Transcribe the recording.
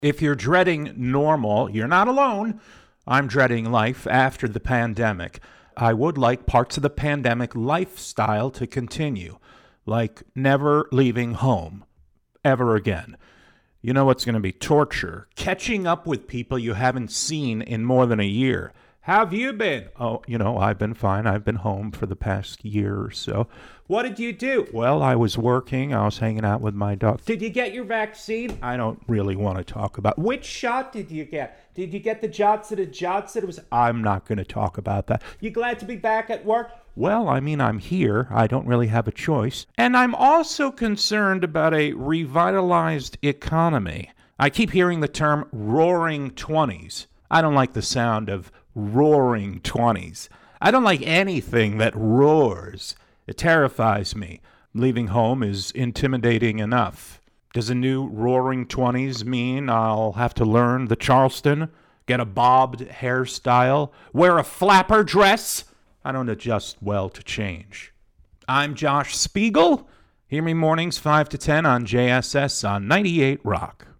If you're dreading normal, you're not alone. I'm dreading life after the pandemic. I would like parts of the pandemic lifestyle to continue, like never leaving home ever again. You know what's going to be torture? Catching up with people you haven't seen in more than a year. How have you been? Oh, I've been fine. I've been home for the past year or so. What did you do? Well, I was working. I was hanging out with my dog. Did you get your vaccine? I don't really want to talk about. Which shot did you get? Did you get the Johnson & Johnson? I'm not going to talk about that. You glad to be back at work? Well, I'm here. I don't really have a choice. And I'm also concerned about a revitalized economy. I keep hearing the term roaring 20s. I don't like the sound of roaring 20s. I don't like anything that roars. It terrifies me. Leaving home is intimidating enough. Does a new roaring 20s mean I'll have to learn the Charleston, get a bobbed hairstyle, wear a flapper dress? I don't adjust well to change. I'm Josh Spiegel. Hear me mornings 5 to 10 on JSS on 98 Rock.